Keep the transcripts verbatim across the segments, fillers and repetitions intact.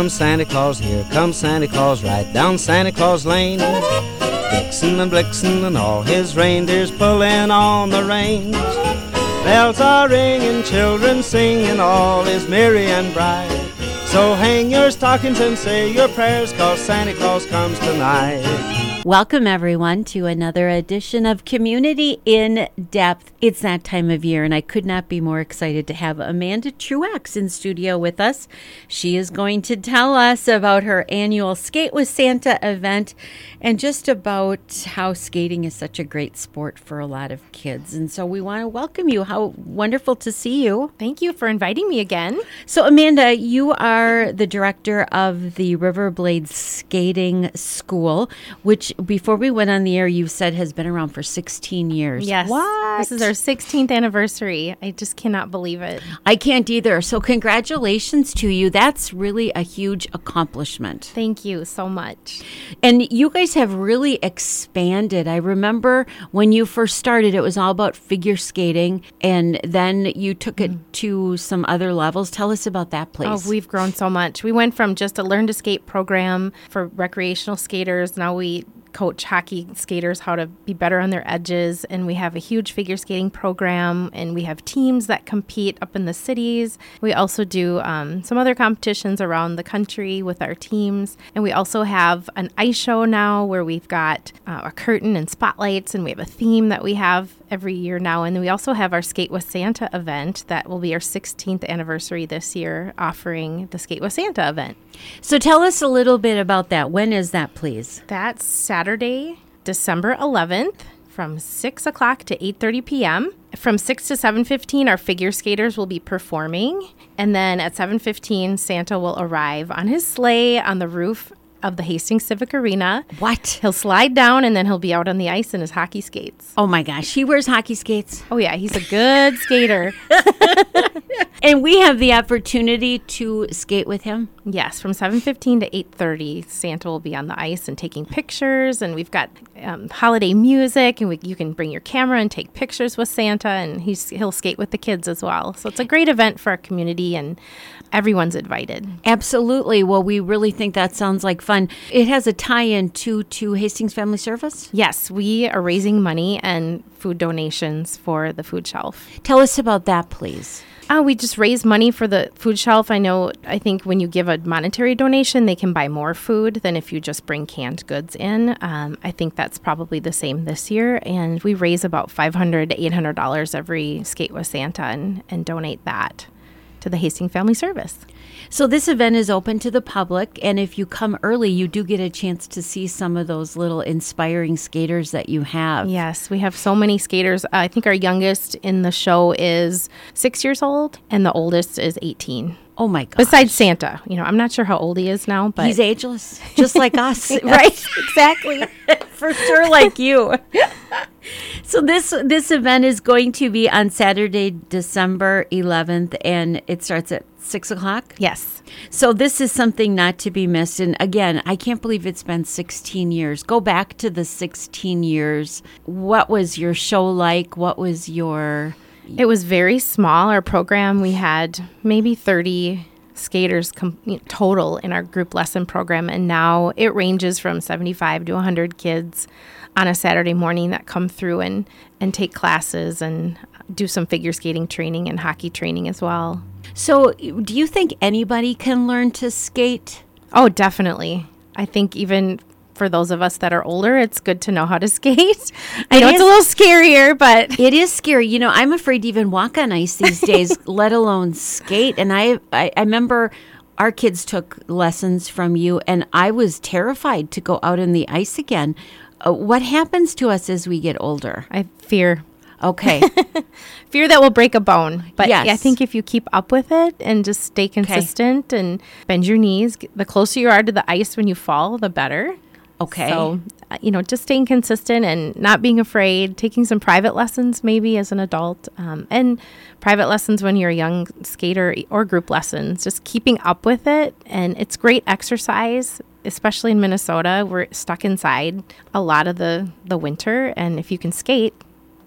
comes Santa Claus, here comes Santa Claus, right down Santa Claus Lane. Vixen and Blixen and all his reindeers pulling on the reins. Bells are ringing, children singing, all is merry and bright. So hang your stockings and say your prayers, 'cause Santa Claus comes tonight. Welcome, everyone, to another edition of Community in Depth. It's that time of year, and I could not be more excited to have Amanda Truax in studio with us. She is going to tell us about her annual Skate with Santa event and just about how skating is such a great sport for a lot of kids. And so we want to welcome you. How wonderful to see you. Thank you for inviting me again. So, Amanda, you are the director of the Riverblade Skating School, which before we went on the air, you said has been around for sixteen years. Yes. What? This is our sixteenth anniversary. I just cannot believe it. I can't either. So congratulations to you. That's really a huge accomplishment. Thank you so much. And you guys have really expanded. I remember when you first started, it was all about figure skating, and then you took it mm. to some other levels. Tell us about that, please. Oh, we've grown so much. We went from just a learn to skate program for recreational skaters. Now we coach hockey skaters how to be better on their edges, and we have a huge figure skating program, and we have teams that compete up in the cities. We also do um, some other competitions around the country with our teams, and we also have an ice show now where we've got uh, a curtain and spotlights, and we have a theme that we have every year now. And then we also have our Skate with Santa event that will be our sixteenth anniversary this year, offering the Skate with Santa event. So tell us a little bit about that. When is that, please? That's Saturday, December eleventh from six o'clock to eight thirty p.m. From six to seven fifteen, our figure skaters will be performing. And then at seven fifteen, Santa will arrive on his sleigh on the roof of the Hastings Civic Arena. What? He'll slide down, and then he'll be out on the ice in his hockey skates. Oh, my gosh. He wears hockey skates? Oh, yeah. He's a good skater. And we have the opportunity to skate with him? Yes. From seven fifteen to eight thirty, Santa will be on the ice and taking pictures. And we've got um, holiday music, and we, you can bring your camera and take pictures with Santa, and he's, he'll skate with the kids as well. So it's a great event for our community, and everyone's invited. Absolutely. Well, we really think that sounds like fun. It has a tie-in to, to Hastings Family Service? Yes, we are raising money and food donations for the food shelf. Tell us about that, please. Uh, we just raise money for the food shelf. I know, I think when you give a monetary donation, they can buy more food than if you just bring canned goods in. Um, I think that's probably the same this year. And we raise about five hundred dollars to eight hundred dollars every Skate with Santa and, and donate that to the Hastings Family Service. So this event is open to the public, and if you come early, you do get a chance to see some of those little inspiring skaters that you have. Yes, we have so many skaters. Uh, I think our youngest in the show is six years old, and the oldest is eighteen. Oh, my God. Besides Santa. You know, I'm not sure how old he is now, but he's ageless, just like us. Yes, right? Exactly. For sure, like you. So this this event is going to be on Saturday, December eleventh, and it starts at six o'clock? Yes. So this is something not to be missed. And again, I can't believe it's been sixteen years. Go back to the sixteen years. What was your show like? What was your... It was very small. Our program, we had maybe thirty skaters com- total in our group lesson program, and now it ranges from seventy-five to one hundred kids on a Saturday morning that come through and, and take classes and do some figure skating training and hockey training as well. So do you think anybody can learn to skate? Oh, definitely. I think even for those of us that are older, it's good to know how to skate. I know it's a little scarier, but... It is scary. You know, I'm afraid to even walk on ice these days, let alone skate. And I, I, I remember our kids took lessons from you, and I was terrified to go out in the ice again. Uh, what happens to us as we get older? I fear. Okay. Fear that will break a bone. But yes. I think if you keep up with it and just stay consistent okay. and bend your knees, the closer you are to the ice when you fall, the better. Okay. So, you know, just staying consistent and not being afraid, taking some private lessons maybe as an adult, um, and private lessons when you're a young skater or group lessons, just keeping up with it. And it's great exercise, especially in Minnesota. We're stuck inside a lot of the, the winter. And if you can skate,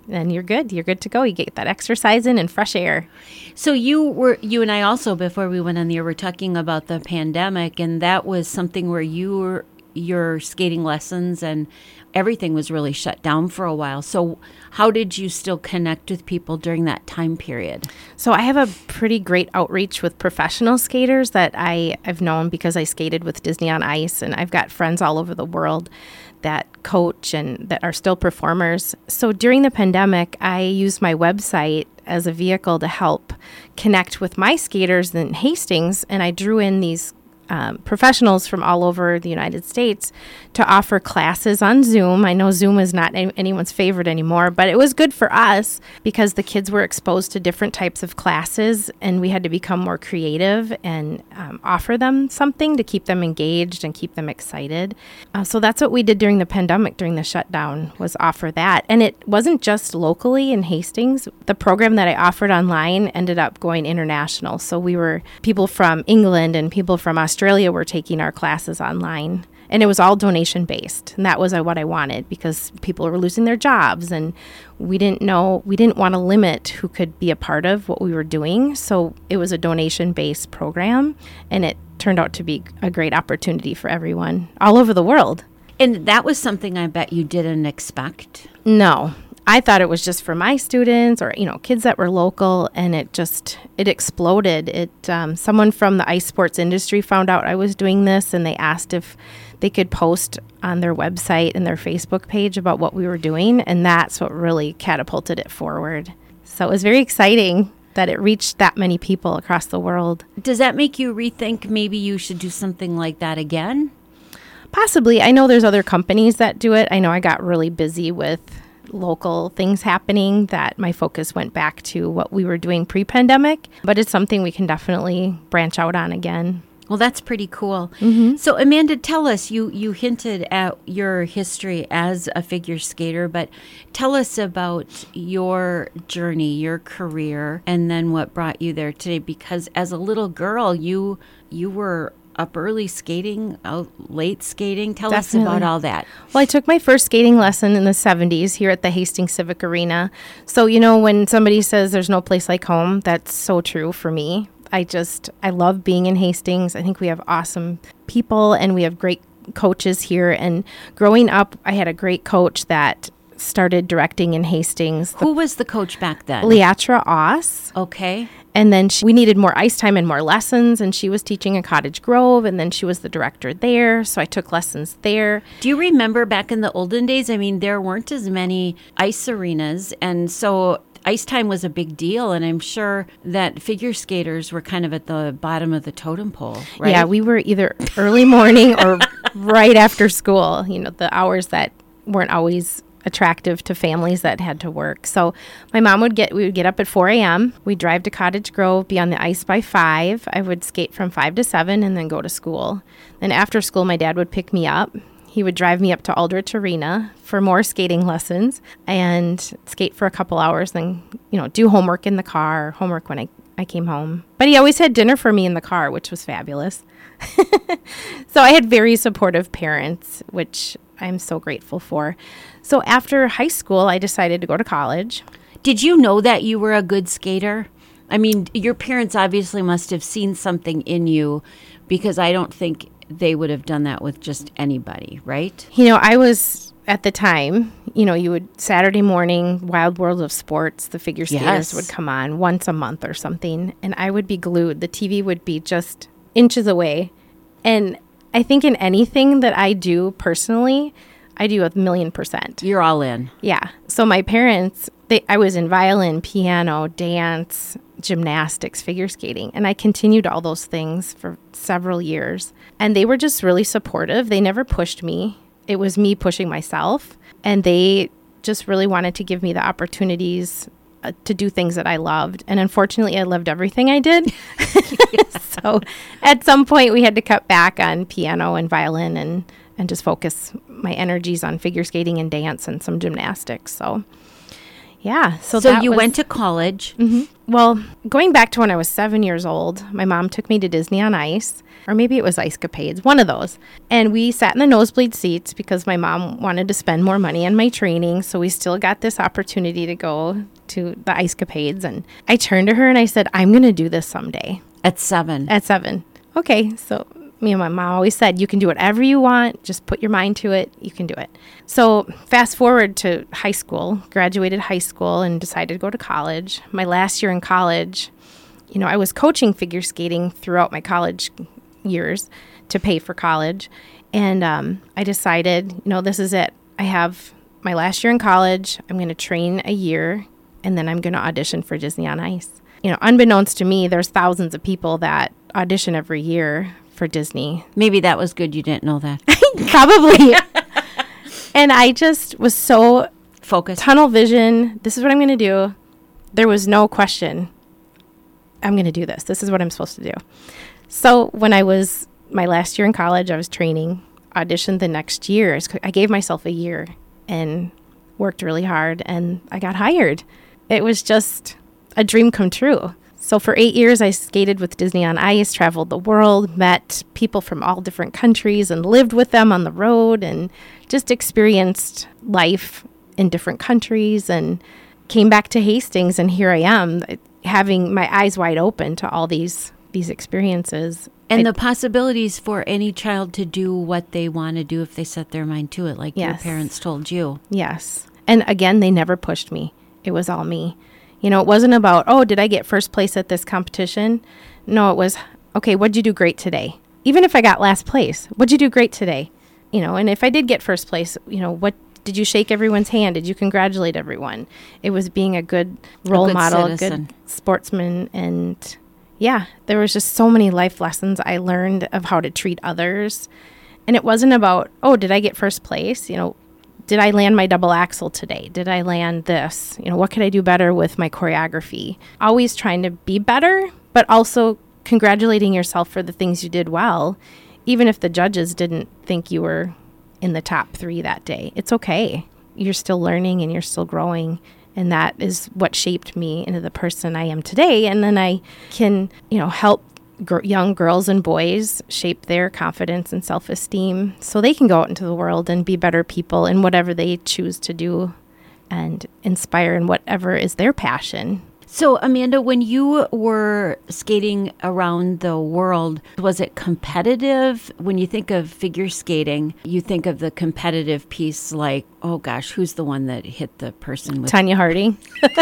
then you're good. You're good to go. You get that exercise in and fresh air. So you were, you and I also, before we went on the air, were talking about the pandemic, and that was something where you were, your skating lessons and everything was really shut down for a while. So how did you still connect with people during that time period? So I have a pretty great outreach with professional skaters that I, I've known because I skated with Disney on Ice, and I've got friends all over the world that coach and that are still performers. So during the pandemic, I used my website as a vehicle to help connect with my skaters in Hastings, and I drew in these Um, professionals from all over the United States to offer classes on Zoom. I know Zoom is not any, anyone's favorite anymore, but it was good for us because the kids were exposed to different types of classes, and we had to become more creative and um, offer them something to keep them engaged and keep them excited. Uh, so that's what we did during the pandemic, during the shutdown, was offer that. And it wasn't just locally in Hastings. The program that I offered online ended up going international. So we were people from England and people from Australia Australia were taking our classes online, and it was all donation based, and that was what I wanted because people were losing their jobs, and we didn't know we didn't want to limit who could be a part of what we were doing. So it was a donation based program, and it turned out to be a great opportunity for everyone all over the world. And that was something I bet you didn't expect. No. I thought it was just for my students or, you know, kids that were local, and it just, it exploded. It, um, someone from the ice sports industry found out I was doing this, and they asked if they could post on their website and their Facebook page about what we were doing, and that's what really catapulted it forward. So it was very exciting that it reached that many people across the world. Does that make you rethink maybe you should do something like that again? Possibly. I know there's other companies that do it. I know I got really busy with local things happening that my focus went back to what we were doing pre-pandemic, but it's something we can definitely branch out on again. Well, that's pretty cool. Mm-hmm. So, Amanda, tell us, you, you hinted at your history as a figure skater, but tell us about your journey, your career, and then what brought you there today, because as a little girl, you you were up early skating, out late skating. Tell Definitely. us about all that. Well, I took my first skating lesson in the seventies here at the Hastings Civic Arena. So, you know, when somebody says there's no place like home, that's so true for me. I just, I love being in Hastings. I think we have awesome people and we have great coaches here. And growing up, I had a great coach that started directing in Hastings. Who was the coach back then? Leatra Oss. Okay. And then she, we needed more ice time and more lessons, and she was teaching in Cottage Grove, and then she was the director there, so I took lessons there. Do you remember back in the olden days? I mean, there weren't as many ice arenas, and so ice time was a big deal, and I'm sure that figure skaters were kind of at the bottom of the totem pole, right? Yeah, we were either early morning or right after school, you know, the hours that weren't always attractive to families that had to work. So my mom would get, we would get up at four a.m. We'd drive to Cottage Grove, be on the ice by five. I would skate from five to seven and then go to school. Then after school, my dad would pick me up. He would drive me up to Aldrich Arena for more skating lessons and skate for a couple hours, then, you know, do homework in the car, homework when I, I came home. But he always had dinner for me in the car, which was fabulous. So I had very supportive parents, which I'm so grateful for. So after high school, I decided to go to college. Did you know that you were a good skater? I mean, your parents obviously must have seen something in you, because I don't think they would have done that with just anybody, right? You know, I was, at the time, you know, you would, Saturday morning, Wild World of Sports, the figure skaters Yes. would come on once a month or something, and I would be glued. The T V would be just inches away. And I think in anything that I do personally, I do a million percent. You're all in. Yeah. So my parents, they, I was in violin, piano, dance, gymnastics, figure skating, and I continued all those things for several years. And they were just really supportive. They never pushed me. It was me pushing myself. And they just really wanted to give me the opportunities uh, to do things that I loved. And unfortunately, I loved everything I did. So at some point, we had to cut back on piano and violin and and just focus my energies on figure skating and dance and some gymnastics. So, Yeah. So, So that you was- went to college. Mhm. Well, going back to when I was seven years old, my mom took me to Disney on Ice, or maybe it was Ice Capades, one of those. And we sat in the nosebleed seats because my mom wanted to spend more money on my training. So we still got this opportunity to go to the Ice Capades. And I turned to her and I said, I'm going to do this someday At seven. at seven. Okay. So me and my mom always said, you can do whatever you want. Just put your mind to it. You can do it. So fast forward to high school, graduated high school and decided to go to college. My last year in college, you know, I was coaching figure skating throughout my college years to pay for college. And um, I decided, you know, this is it. I have my last year in college. I'm going to train a year and then I'm going to audition for Disney on Ice. You know, unbeknownst to me, there's thousands of people that audition every year for Disney. Maybe that was good you didn't know that. Probably. And I just was so Focus. tunnel vision. This is what I'm going to do. There was no question. I'm going to do this. This is what I'm supposed to do. So when I was my last year in college, I was training, auditioned the next year. I gave myself a year and worked really hard and I got hired. It was just a dream come true. So for eight years, I skated with Disney on Ice, traveled the world, met people from all different countries and lived with them on the road and just experienced life in different countries and came back to Hastings. And here I am having my eyes wide open to all these these experiences. And I- the possibilities for any child to do what they want to do if they set their mind to it, like your Yes. parents told you. Yes. And again, they never pushed me. It was all me. You know, it wasn't about, oh, did I get first place at this competition? No, it was, okay, what'd you do great today? Even if I got last place, what'd you do great today? You know, and if I did get first place, you know, what did you shake everyone's hand? Did you congratulate everyone? It was being a good role good model, a citizen. good sportsman. And yeah, there was just so many life lessons I learned of how to treat others. And it wasn't about, oh, did I get first place? You know, did I land my double axel today? Did I land this? You know, what could I do better with my choreography? Always trying to be better, but also congratulating yourself for the things you did well, even if the judges didn't think you were in the top three that day. It's okay. You're still learning and you're still growing. And that is what shaped me into the person I am today. And then I can, you know, help gr- young girls and boys shape their confidence and self-esteem so they can go out into the world and be better people in whatever they choose to do and inspire in whatever is their passion. So, Amanda, when you were skating around the world, was it competitive? When you think of figure skating, you think of the competitive piece like, oh gosh, who's the one that hit the person with... Tanya Harding.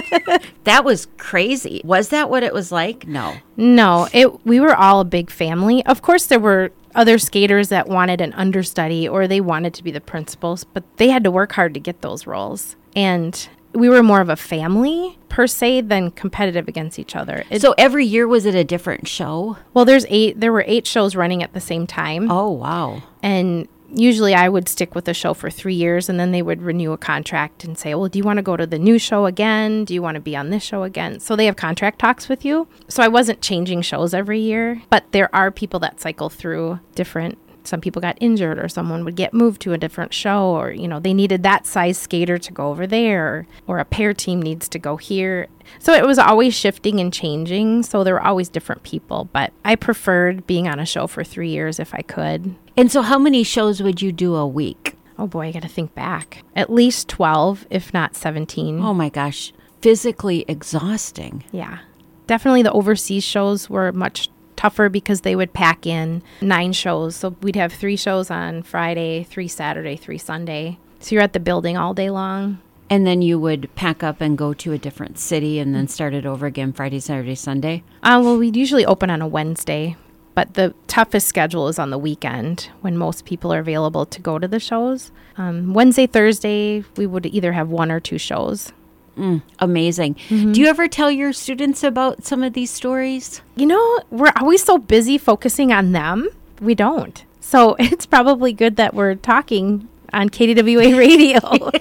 That was crazy. Was that what it was like? No. No, it. We were all a big family. Of course, there were other skaters that wanted an understudy or they wanted to be the principals, but they had to work hard to get those roles. And we were more of a family per se than competitive against each other. It, So every year, was it a different show? well, there's eight. There were eight shows running at the same time, Oh, wow. and usually I would stick with the show for three years, and then they would renew a contract and say, "Well, do you want to go to the new show again? Do you want to be on this show again?" So they have contract talks with you. So I wasn't changing shows every year, but there are people that cycle through different. Some people got injured or someone would get moved to a different show or, you know, they needed that size skater to go over there or a pair team needs to go here. So it was always shifting and changing. So there were always different people, but I preferred being on a show for three years if I could. And so how many shows would you do a week? Oh boy, I got to think back. At least twelve, if not seventeen. Oh my gosh. Physically exhausting. Yeah. Definitely the overseas shows were much tougher because they would pack in nine shows. So we'd have three shows on Friday, three Saturday, three Sunday. So you're at the building all day long. And then you would pack up and go to a different city and then start it over again Friday, Saturday, Sunday? Uh, well, we'd usually open on a Wednesday, but the toughest schedule is on the weekend when most people are available to go to the shows. Um, Wednesday, Thursday, we would either have one or two shows. Mm, amazing. Mm-hmm. Do you ever tell your students about some of these stories? You know, we're always so busy focusing on them, we don't. So it's probably good that we're talking on K D W A radio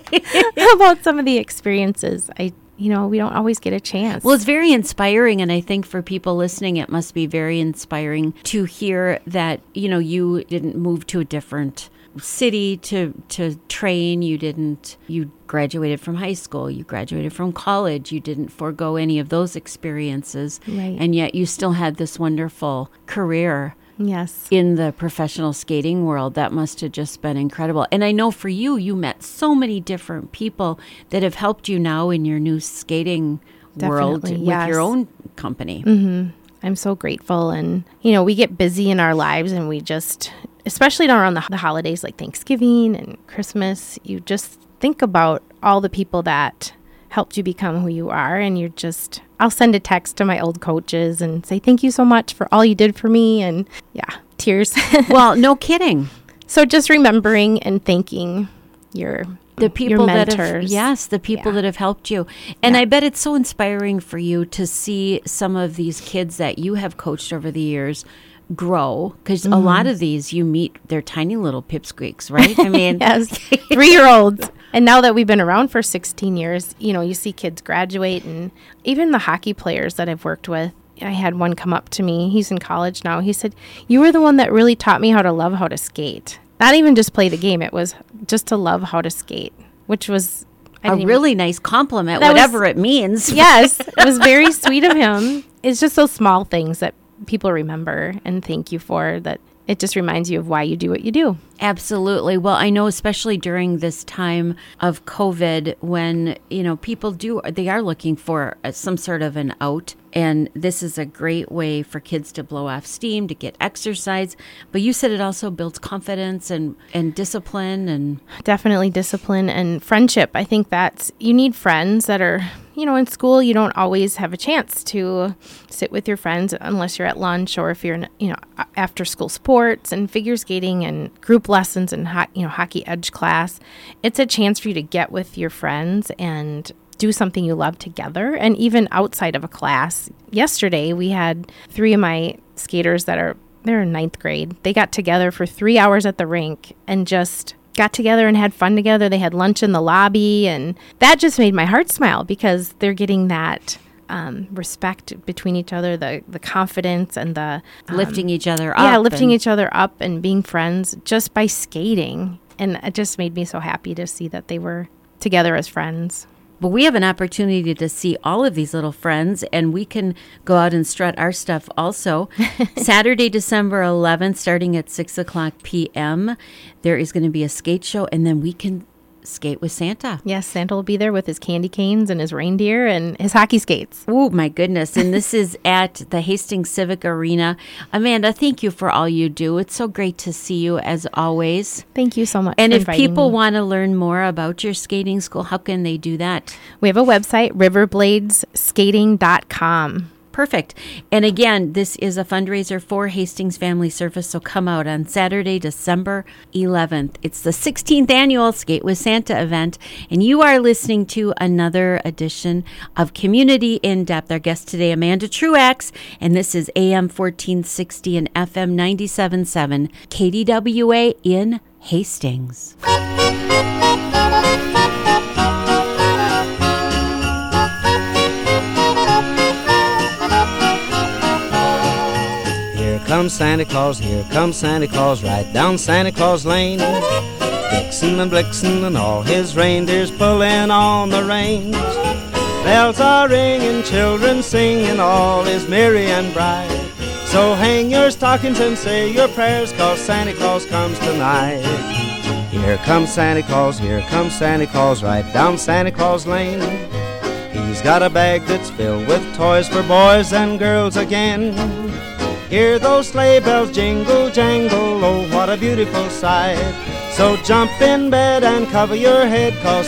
about some of the experiences. I, you know, we don't always get a chance. Well, it's very inspiring, and I think for people listening, it must be very inspiring to hear that, you know, you didn't move to a different city to to train. You didn't. You graduated from high school. You graduated from college. You didn't forego any of those experiences, Right. and yet you still had this wonderful career. Yes. In the professional skating world. That must have just been incredible. And I know for you, you met so many different people that have helped you now in your new skating world Definitely, with yes. your own company. Mm-hmm. I'm so grateful. And, you know, we get busy in our lives and we just, especially around the, the holidays like Thanksgiving and Christmas, you just think about all the people that helped you become who you are. And you're just, I'll send a text to my old coaches and say, thank you so much for all you did for me. And yeah, tears. Well, no kidding. So just remembering and thanking your The people your that mentors. have, yes, the people Yeah. that have helped you. And Yeah. I bet it's so inspiring for you to see some of these kids that you have coached over the years grow, because Mm-hmm. a lot of these you meet, they're tiny little pipsqueaks, right? I mean, Yes, three-year-olds. And now that we've been around for sixteen years, you know, you see kids graduate, and even the hockey players that I've worked with. I had one come up to me. He's in college now. He said, "You were the one that really taught me how to love how to skate. Not even just play the game. It was just to love how to skate," which was I a didn't even- really nice compliment, That was- whatever it means. Yes, it was very sweet of him. It's just those small things that people remember and thank you for, that it just reminds you of why you do what you do. Absolutely. Well, I know especially during this time of COVID when, you know, people do, they are looking for uh, some sort of an out. And this is a great way for kids to blow off steam, to get exercise. But you said it also builds confidence and, and discipline and Definitely discipline and friendship. I think that's, you need friends that are, you know, in school, you don't always have a chance to sit with your friends unless you're at lunch or if you're in, you know, a- after school sports and figure skating and group lessons and, ho- you know, hockey edge class. It's a chance for you to get with your friends and do something you love together. And even outside of a class, yesterday we had three of my skaters that are, they're in ninth grade. They got together for three hours at the rink and just got together and had fun together. They had lunch in the lobby, and that just made my heart smile because they're getting that um, respect between each other, the the confidence and the um, lifting each other up. yeah, lifting and- each other up and being friends just by skating. And it just made me so happy to see that they were together as friends. But we have an opportunity to see all of these little friends, and we can go out and strut our stuff also. Saturday, December eleventh, starting at six o'clock p.m., there is going to be a skate show, and then we can skate with Santa. Yes, Santa will be there with his candy canes and his reindeer and his hockey skates. Oh, my goodness. And this is at the Hastings Civic Arena. Amanda, thank you for all you do. It's so great to see you, as always. Thank you so much And for if inviting people me. want to learn more about your skating school, how can they do that? We have a website, riverblades skating dot com. Perfect. And again, this is a fundraiser for Hastings Family Service, so come out on Saturday, December eleventh. It's the sixteenth annual Skate with Santa event, and you are listening to another edition of Community in Depth. Our guest today, Amanda Truax, and this is A M fourteen sixty and F M ninety-seven point seven K D W A in Hastings. Here comes Santa Claus, here comes Santa Claus, right down Santa Claus Lane. Vixen and Blixen and all his reindeers pulling on the reins. Bells are ringing, children singing, all is merry and bright. So hang your stockings and say your prayers, 'cause Santa Claus comes tonight. Here comes Santa Claus, here comes Santa Claus, right down Santa Claus Lane. He's got a bag that's filled with toys for boys and girls again. Hear those sleigh bells jingle, jangle, oh, what a beautiful sight. So jump in bed and cover your head, 'cause